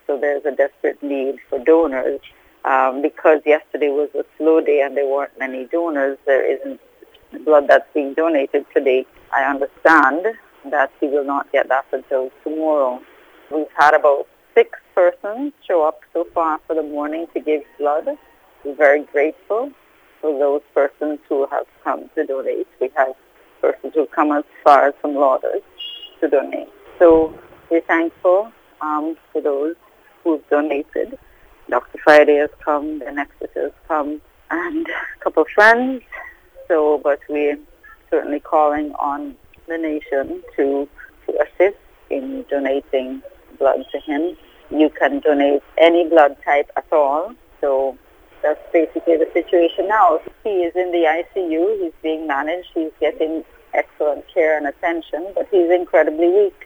so there's a desperate need for donors. Because yesterday was a slow day and there weren't many donors, there isn't blood that's being donated today. I understand that he will not get that until tomorrow. We've had about 6 persons show up so far for the morning to give blood. We're very grateful for those persons who have come to donate. We have persons who come as far as from Lauders to donate. So we're thankful for those who've donated. Dr. Friday has come, the Nexus has come, and a couple of friends. But we're certainly calling on the nation to assist in donating blood to him. You can donate any blood type at all. So that's basically the situation now. He is in the ICU. He's being managed. He's getting excellent care and attention, but he's incredibly weak.